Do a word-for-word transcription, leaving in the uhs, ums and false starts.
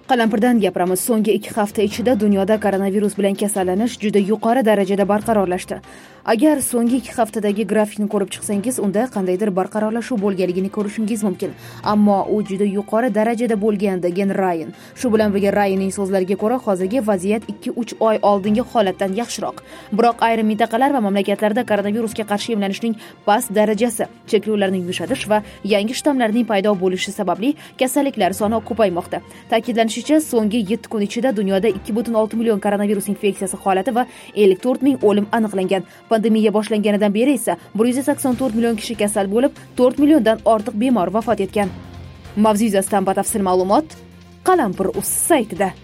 Qalampirdan gapiramiz. So'nggi ikki hafta ichida dunyoda koronavirus bilan kasallanish juda yuqori darajada barqarorlashdi. Agar so'nggi ikki haftadagi grafikni ko'rib chiqsangiz, unda qandaydir barqarorlashuv bo'lganligini ko'rishingiz mumkin. Ammo u juda yuqori darajada bo'lgan degan Ryan. Shu bilan birga Ryanning so'zlariga ko'ra, hozirgi vaziyat ikki uch oy oldingi holatdan yaxshiroq. Biroq ayrim mintaqalar va mamlakatlarda koronavirusga qarshi emlanishning past darajasi, cheklovlarni yumshatish va yangi shtammlarning paydo bo'lishi sababli kasalliklar soni ko'paymoqda. Ta'kidlanishicha, so'nggi yetti kun ichida dunyoda ikki butun olti million koronavirus infeksiyasi holati va ellik to'rt ming o'lim aniqlangan. Pandemiya boshlanganidan beri esa bir yuz sakson to'rt million kishi kasal bo'lib, to'rt milliondan ortiq bemor vafot etgan. Mavzu yuzasidan batafsil ma'lumot Qalampir.uz saytida.